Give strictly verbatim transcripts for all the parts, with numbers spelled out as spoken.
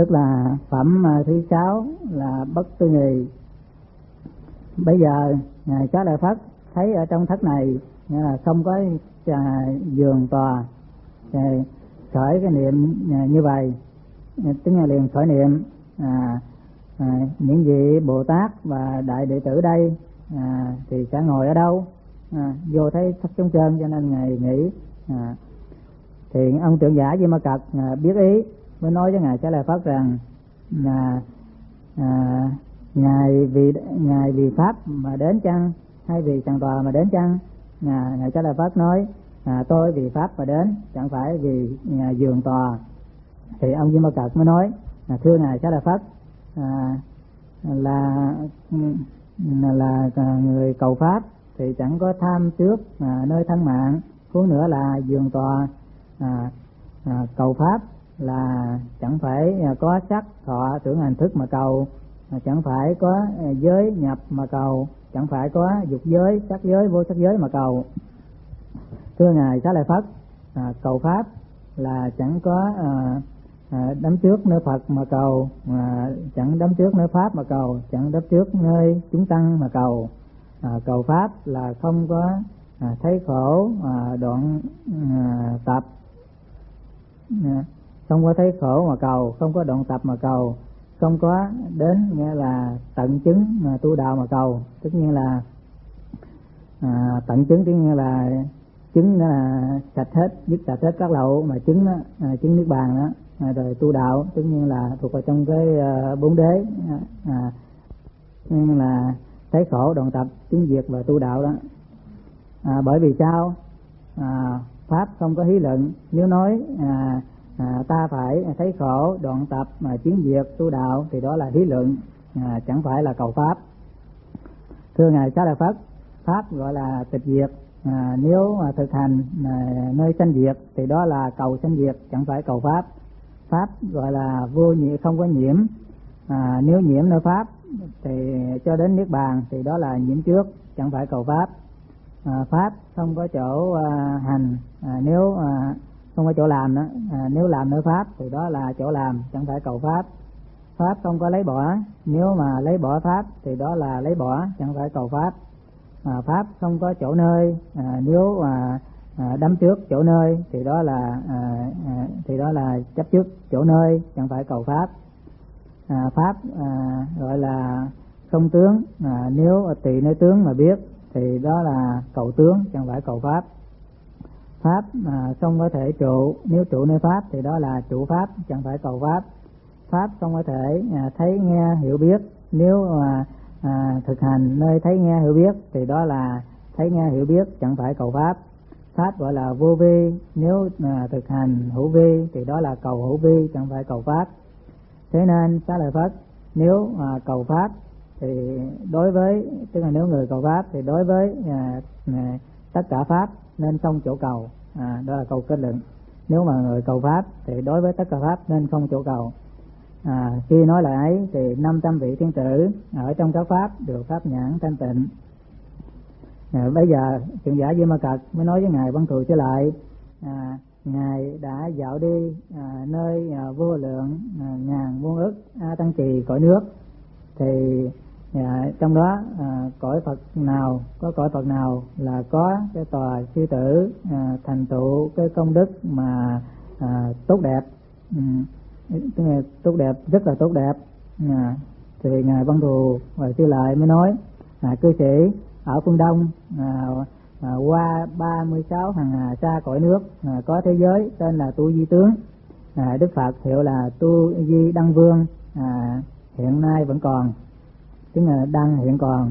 tức là phẩm thứ sáu là bất tư nghì. Bây giờ ngài Xá Lợi Phất thấy ở trong thất này là không có giường tòa, khởi cái niệm như vậy, tức là liền khởi niệm à, à, những vị Bồ Tát và đại đệ tử đây à, thì sẽ ngồi ở đâu, à, vô thấy thất trống trơn, cho nên ngài nghĩ. À, thì ông trưởng giả Di Ma Cật à, biết ý mới nói với ngài Xá Lợi Phất rằng là à, ngài vì ngài vì pháp mà đến chăng hay vì sàng tòa mà đến chăng? À, ngài Xá Lợi Phất nói à, tôi vì pháp mà đến, chẳng phải vì à, giường tòa. Thì ông Di Ma Cật mới nói à, thưa ngài Xá Lợi Phất, à, là là, là người cầu pháp thì chẳng có tham trước à, nơi thân mạng, huống nữa là giường tòa. À, à, cầu pháp là chẳng phải à, có sắc thọ tưởng hành thức mà cầu, à, chẳng phải có à, giới nhập mà cầu, chẳng phải có dục giới, sắc giới, vô sắc giới mà cầu. Thưa ngài Xá Lợi Phất, à, cầu pháp là chẳng có à, à, đắm trước nơi Phật mà cầu, à, chẳng đắm trước nơi pháp mà cầu, chẳng đắm trước nơi chúng tăng mà cầu. À, cầu pháp là không có à, thấy khổ à, đoạn à, tập, à, không có thấy khổ mà cầu, không có đoạn tập mà cầu, không có đến nghĩa là tận chứng mà tu đạo mà cầu. Tất nhiên là à, tận chứng tức như là chứng là sạch hết, dứt sạch hết các lậu, mà chứng đó, à, chứng niết bàn đó. À, rồi tu đạo tất nhiên là thuộc vào trong cái uh, bốn đế, à, nhưng là thấy khổ, đoạn tập, chứng diệt và tu đạo đó. À, bởi vì sao? À, pháp không có hí luận. Nếu nói à, à, ta phải thấy khổ, đoạn tập, mà chứng diệt, tu đạo thì đó là hí luận, à, chẳng phải là cầu pháp. Thưa ngài Xá Lợi Phất, pháp gọi là tịch diệt. À, nếu mà thực hành à, nơi sanh diệt thì đó là cầu sanh diệt, chẳng phải cầu pháp. Pháp gọi là vô nhiễm, không có nhiễm. À, nếu nhiễm nơi pháp thì cho đến niết bàn thì đó là nhiễm trước, chẳng phải cầu pháp. À, pháp không có chỗ à, hành, à, nếu à, không có chỗ làm đó, à, nếu làm nơi pháp thì đó là chỗ làm, chẳng phải cầu pháp. Pháp không có lấy bỏ, nếu mà lấy bỏ pháp thì đó là lấy bỏ, chẳng phải cầu pháp. À, pháp không có chỗ nơi, à, nếu mà à, đắm trước chỗ nơi thì đó là à, à, thì đó là chấp trước chỗ nơi, chẳng phải cầu pháp. À, pháp à, gọi là không tướng, à, nếu tùy nơi tướng mà biết thì đó là cầu tướng, chẳng phải cầu pháp. Pháp à, không có thể trụ, nếu trụ nơi pháp thì đó là trụ pháp, chẳng phải cầu pháp. Pháp không có thể à, thấy nghe hiểu biết, nếu mà à, thực hành nơi thấy nghe hiểu biết thì đó là thấy nghe hiểu biết, chẳng phải cầu pháp. Pháp gọi là vô vi, nếu à, thực hành hữu vi thì đó là cầu hữu vi, chẳng phải cầu pháp. Thế nên Xá Lợi Phất, nếu à, cầu pháp thì đối với, tức là nếu người cầu pháp thì đối với à, à, tất cả pháp nên không chỗ cầu, à, đó là câu kết luận. Nếu mà người cầu pháp thì đối với tất cả pháp nên không chỗ cầu. À, khi nói lời ấy thì năm trăm vị thiên tử ở trong các pháp được pháp nhãn thanh tịnh. À, bây giờ trưởng giả Di Ma Cật mới nói với ngài Văn Thù Sư Lợi, à, ngài đã dạo đi à, nơi à, vô lượng à, ngàn muôn ức a tăng trì cõi nước, thì à, trong đó à, cõi Phật nào, có cõi Phật nào là có cái tòa sư tử à, thành tựu cái công đức mà à, tốt đẹp, ừ, tốt đẹp, rất là tốt đẹp, à, thì ngài Văn Thù và Sư Lợi mới nói à, cư sĩ ở phương Đông à, à, qua ba mươi sáu hàng hà xa cõi nước à, có thế giới tên là Tu Di Tướng, à, Đức Phật hiệu là Tu Di Đăng Vương, à, hiện nay vẫn còn, tức là đang hiện còn.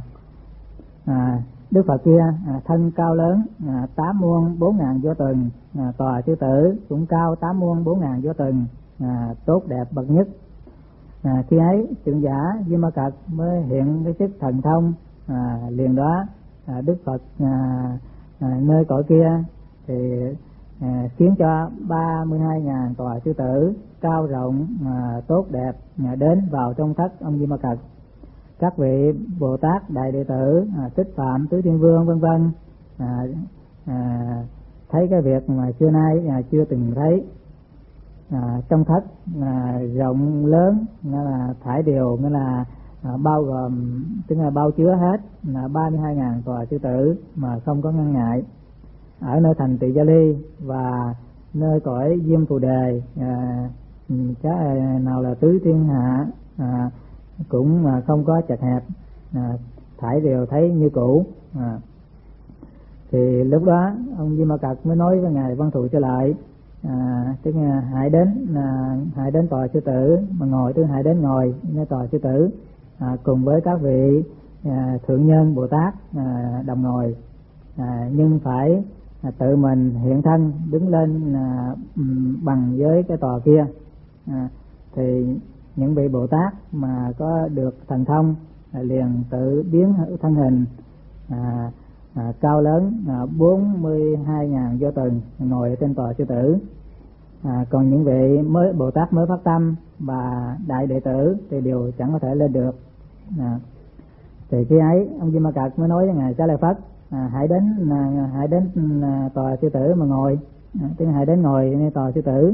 À, Đức Phật kia à, thân cao lớn à, tám muôn bốn ngàn vô tuần, à, tòa sư tử cũng cao tám muôn bốn ngàn vô tuần, à, tốt đẹp bậc nhất. À, khi ấy trưởng giả Di Ma Cật mới hiện cái sức thần thông, à, liền đó à, Đức Phật à, à, nơi cõi kia thì à, khiến cho ba mươi hai ngàn tòa sư tử cao rộng à, tốt đẹp à, đến vào trong thất ông Di Ma Cật. Các vị Bồ Tát đại đệ tử à, Thích Phạm Tứ Thiên Vương vân vân à, à, thấy cái việc mà xưa nay à, chưa từng thấy. à, trong thất à, rộng lớn, nghĩa là thải đều, nghĩa là à, bao gồm, tức là bao chứa hết là ba mươi hai ngàn tòa chư tử mà không có ngăn ngại. Ở nơi thành Tỳ Gia Ly và nơi cõi Diêm Phù Đề, à, cái nào là tứ thiên hạ à, cũng mà không có chật hẹp, à, thải đều thấy như cũ. À, thì lúc đó ông Di Ma Cật mới nói với ngài Văn Thù Trở Lại, à, tức là hãy đến à, hãy đến tòa sư tử mà ngồi, tức hãy đến ngồi nơi tòa sư tử à, cùng với các vị à, thượng nhân Bồ Tát à, đồng ngồi, à, nhưng phải à, tự mình hiện thân đứng lên à, bằng với cái tòa kia. À, thì những vị Bồ Tát mà có được thần thông à, liền tự biến thân hình à, à, cao lớn à, bốn mươi hai ngàn do tuần ngồi trên tòa sư tử. À, còn những vị mới Bồ Tát mới phát tâm và đại đệ tử thì đều chẳng có thể lên được. À, thì khi ấy ông Di Ma Cật mới nói với ngài Xá Lợi Phất, à, hãy đến à, hãy đến à, tòa sư tử mà ngồi, à, tức hãy đến ngồi nơi tòa sư tử.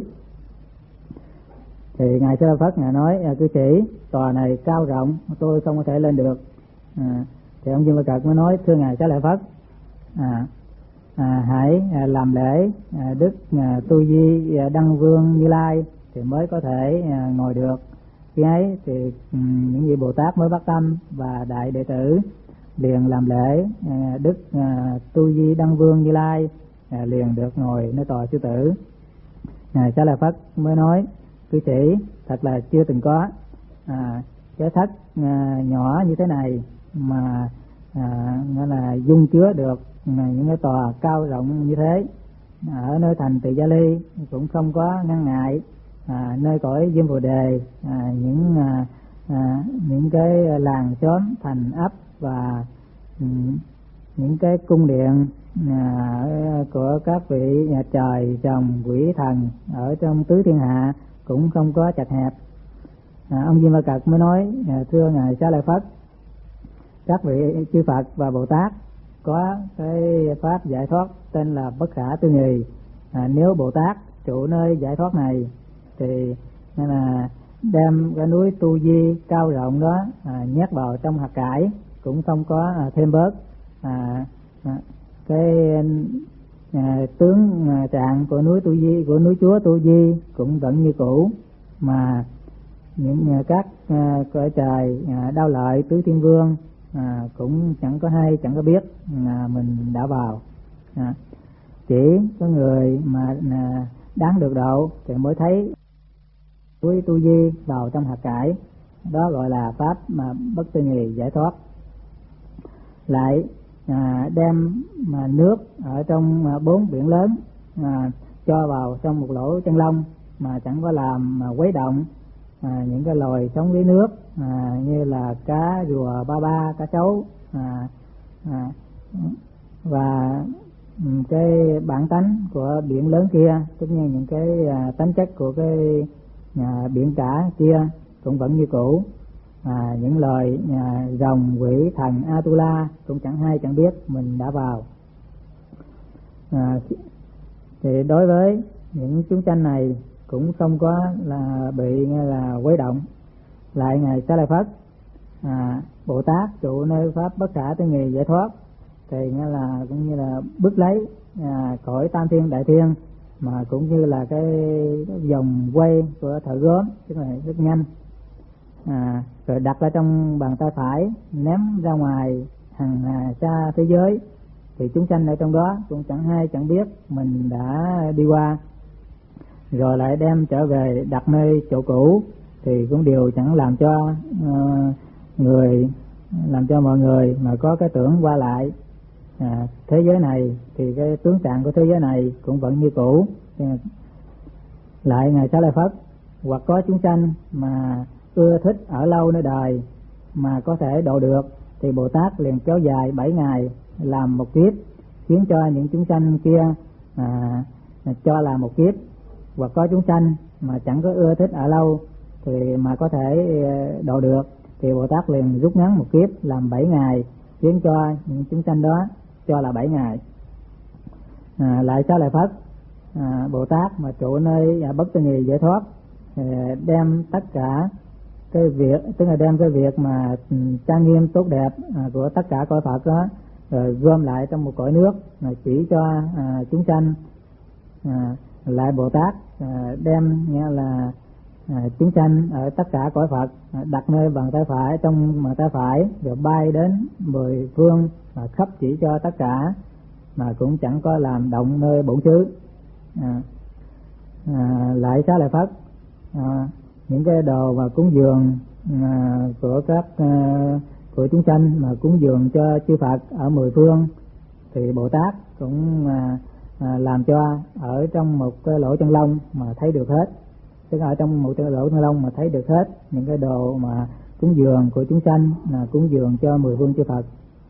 Thì ngài Xá Lợi Phất ngài nói, à, cư sĩ, tòa này cao rộng, tôi không có thể lên được. À, thì ông Di Ma Cật mới nói, thưa ngài Xá Lợi Phất, à, à, hãy à, làm lễ à, Đức à, Tu Di à, Đăng Vương Như Lai thì mới có thể à, ngồi được. Khi ấy thì um, những vị Bồ Tát mới phát tâm và đại đệ tử liền làm lễ à, Đức à, Tu Di Đăng Vương Như Lai à, liền được ngồi nơi tòa sư tử. Ngài Xá Lợi Phất mới nói, cư sĩ, thật là chưa từng có à, cái thất à, nhỏ như thế này mà à, nghĩa là dung chứa được à, những cái tòa cao rộng như thế. Ở nơi thành Tỳ Gia Ly cũng không có ngăn ngại, à, nơi cõi Diêm Phù Đề à, những à, à, những cái làng xóm thành ấp và um, những cái cung điện à, của các vị nhà trời trồng quỷ thần ở trong tứ thiên hạ cũng không có chật hẹp. À, ông Di Ma Cật mới nói, à, thưa ngài Xá Lợi Phất, các vị chư Phật và Bồ Tát có cái pháp giải thoát tên là bất khả tư nghì. À, nếu Bồ Tát trụ nơi giải thoát này thì nên là đem cái núi Tu Di cao rộng đó à, nhét vào trong hạt cải cũng không có à, thêm bớt. À, à, cái à, tướng à, trạng của núi Tu Di, của núi Chúa Tu Di cũng vẫn như cũ, mà những à, các à, cõi trời à, Đao Lợi, Tứ Thiên Vương à, cũng chẳng có hay, chẳng có biết là mình đã vào. À, chỉ có người mà à, đáng được độ thì mới thấy núi Tu Di vào trong hạt cải, đó gọi là pháp mà bất tư nghì giải thoát. Lại à, đem mà nước ở trong à, bốn biển lớn à, cho vào trong một lỗ chân lông mà chẳng có làm mà quấy động à, những cái loài sống dưới nước à, như là cá rùa, ba ba, cá sấu à, à, và cái bản tánh của biển lớn kia, tức như những cái à, tánh chất của cái à, biển cả kia cũng vẫn như cũ. À, những loài à, rồng, quỷ, thần, Atula cũng chẳng hay chẳng biết mình đã vào. À, thì đối với những chúng sanh này cũng không có là bị nghe là quấy động. Lại ngài Xá Lợi Phất, à, Bồ Tát trụ nơi pháp bất khả tư nghì giải thoát thì nghe là cũng như là bước lấy à, cõi tam thiên đại thiên, mà cũng như là cái, cái vòng quay của thợ gốm, tức là rất nhanh. À, rồi đặt ở trong bàn tay phải, ném ra ngoài hàng à, xa thế giới, thì chúng sanh ở trong đó cũng chẳng hay chẳng biết mình đã đi qua. Rồi lại đem trở về đặt nơi chỗ cũ thì cũng đều chẳng làm cho uh, người làm cho mọi người mà có cái tưởng qua lại à, thế giới này, thì cái tướng trạng của thế giới này cũng vẫn như cũ. Lại ngài Xá Lợi Phất, hoặc có chúng sanh mà ưa thích ở lâu nơi đời mà có thể độ được thì Bồ Tát liền kéo dài bảy ngày làm một kiếp, khiến cho những chúng sanh kia à, cho làm một kiếp. Hoặc có chúng sanh mà chẳng có ưa thích ở lâu thì mà có thể độ được thì Bồ Tát liền rút ngắn một kiếp làm bảy ngày, khiến cho những chúng sanh đó cho là bảy ngày. À, lại Xá Lợi Phất, à, Bồ Tát mà trụ nơi à, bất tư nghì giải thoát, thì đem tất cả cái việc, tức là đem cái việc mà trang nghiêm tốt đẹp à, của tất cả cõi Phật đó, rồi gom lại trong một cõi nước, mà chỉ cho à, chúng sanh. à, lại Bồ Tát à, đem nghĩa là à, chúng sanh ở tất cả cõi Phật à, đặt nơi bàn tay phải, trong bàn tay phải, rồi bay đến mười phương và khắp chỉ cho tất cả, mà cũng chẳng có làm động nơi bổn xứ. à, à, lại Xá Lợi Phất, à, những cái đồ mà cúng dường à, của các à, của chúng sanh mà cúng dường cho chư Phật ở mười phương, thì Bồ Tát cũng à, à, làm cho ở trong một cái lỗ chân lông mà thấy được hết, tức ở trong một cái lỗ chân lông mà thấy được hết những cái đồ mà cúng dường của chúng sanh, là cúng dường cho mười phương chư Phật.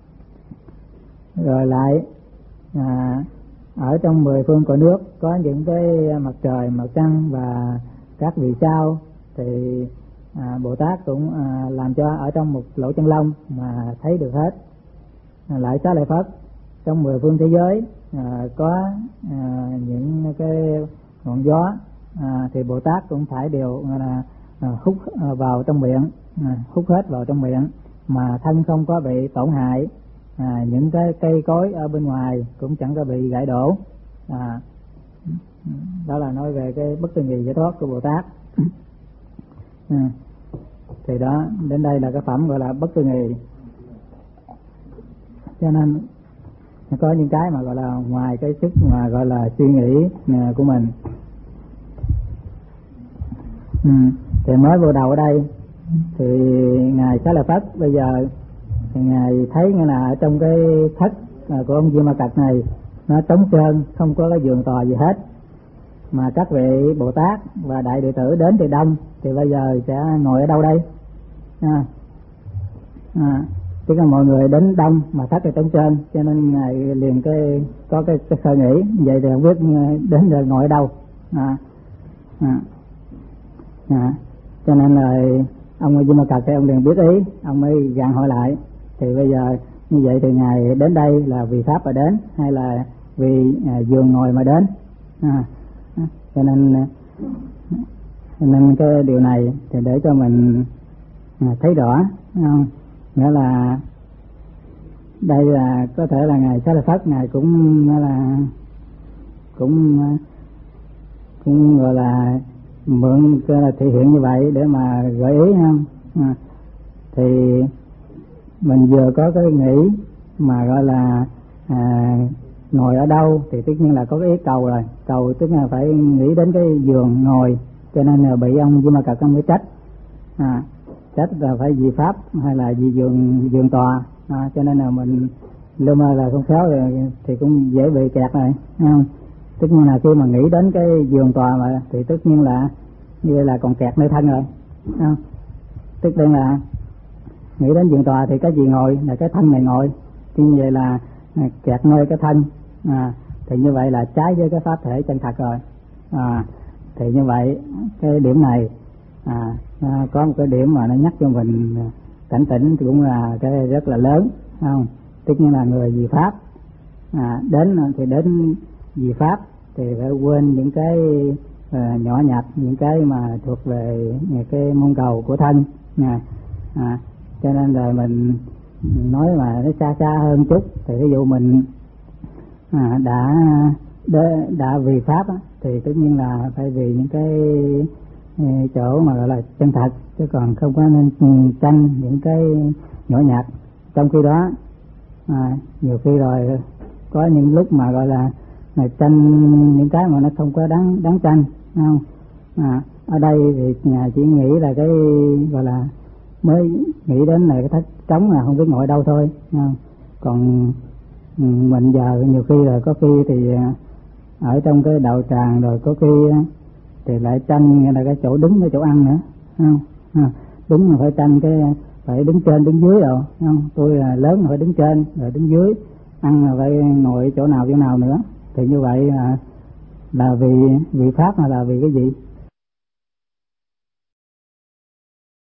Rồi lại à, ở trong mười phương cõi nước có những cái mặt trời, mặt trăng và các vì sao, thì à, Bồ Tát cũng à, làm cho ở trong một lỗ chân lông mà thấy được hết. À, lại Xá Lợi Phất, trong mười phương thế giới à, có à, những cái ngọn gió à, thì Bồ Tát cũng phải đều là à, hút à, vào trong miệng, à, hút hết vào trong miệng, mà thân không có bị tổn hại. À, những cái cây cối ở bên ngoài cũng chẳng có bị gãy đổ. À, đó là nói về cái bất tư nghì giải thoát của Bồ Tát. à, thì đó, đến đây là cái phẩm gọi là bất tư nghì. Cho nên có những cái mà gọi là ngoài cái sức mà gọi là suy nghĩ của mình. ừ, thì mới vô đầu ở đây thì ngài Xá Lợi Phất bây giờ thì ngài thấy nghĩa là ở trong cái thất của ông Di Ma Cật này nó trống trơn, không có cái giường tòa gì hết, mà các vị Bồ Tát và đại đệ tử đến từ đông, thì bây giờ sẽ ngồi ở đâu đây? à, à, tức là mọi người đến đông mà thất thì trống trơn, cho nên ngài liền cái có cái, cái sơ nghĩ vậy thì không biết đến giờ ngồi ở đâu. à, à, à, cho nên là ông Di Ma Cật thì ông liền biết ý, ông mới gạn hỏi lại, thì bây giờ như vậy thì ngài đến đây là vì pháp mà đến, hay là vì à, giường ngồi mà đến? à, cho nên cho nên cái điều này thì để cho mình à, thấy rõ, không? Nghĩa là đây là có thể là ngài Xá Lợi Phất ngài cũng nghĩa là cũng cũng gọi là mượn cái là thể hiện như vậy để mà gợi ý, không? À, thì mình vừa có cái nghĩ mà gọi là à, ngồi ở đâu thì tất nhiên là có cái ý cầu rồi, cầu tức là phải nghĩ đến cái giường ngồi, cho nên là bị ông Di Ma Cật ông mới trách, à, trách là phải vì pháp hay là vì giường giường tòa, à, cho nên là mình lơ mơ là không khéo rồi thì cũng dễ bị kẹt rồi, không? Tất nhiên là khi mà nghĩ đến cái giường tòa mà thì tất nhiên là như vậy là còn kẹt nơi thân rồi, không? Tức là nghĩ đến giường tòa thì cái gì ngồi là cái thân này ngồi, thì như vậy là kẹt nơi cái thân, à, thì như vậy là trái với cái pháp thể chân thật rồi. À, thì như vậy cái điểm này à, có một cái điểm mà nó nhắc cho mình cảnh tỉnh cũng là cái rất là lớn, không? Tất nhiên là người vì pháp à, đến thì đến vì pháp thì phải quên những cái uh, nhỏ nhặt, những cái mà thuộc về những cái môn cầu của thân, à, à, cho nên là mình nói mà nó xa xa hơn chút, thì ví dụ mình à, đã đã, đã vì pháp á, thì tất nhiên là phải vì những cái chỗ mà gọi là chân thật, chứ còn không có nên tranh những cái nhỏ nhặt. Trong khi đó à, nhiều khi rồi có những lúc mà gọi là là tranh những cái mà nó không có đáng đáng tranh, không? À, ở đây thì nhà chỉ nghĩ là cái gọi là mới nghĩ đến là cái thất trống là không biết ngồi đâu thôi, không? Còn mình giờ nhiều khi là có khi thì ở trong cái đạo tràng, rồi có khi thì lại tranh nghĩa là cái chỗ đứng cái chỗ ăn nữa, không? À, đúng là phải tranh cái phải đứng trên đứng dưới rồi, không? Tôi là lớn là phải đứng trên rồi đứng dưới, ăn là phải ngồi chỗ nào chỗ nào nữa, thì như vậy là, là vì vì pháp hay là vì cái gì?